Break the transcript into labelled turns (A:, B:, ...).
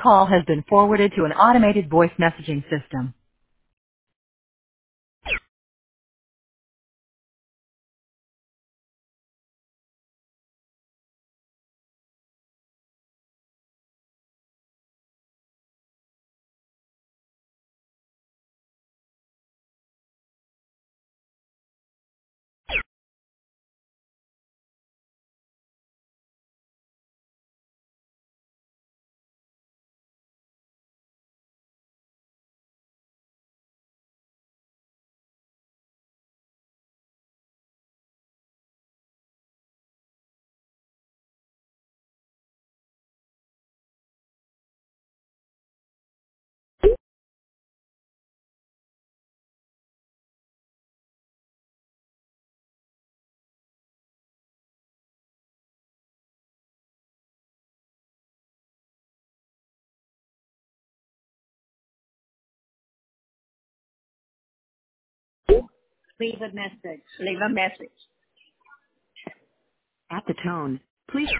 A: call has been forwarded to an automated voice messaging system.
B: Leave a message. Leave a message.
A: At the tone, please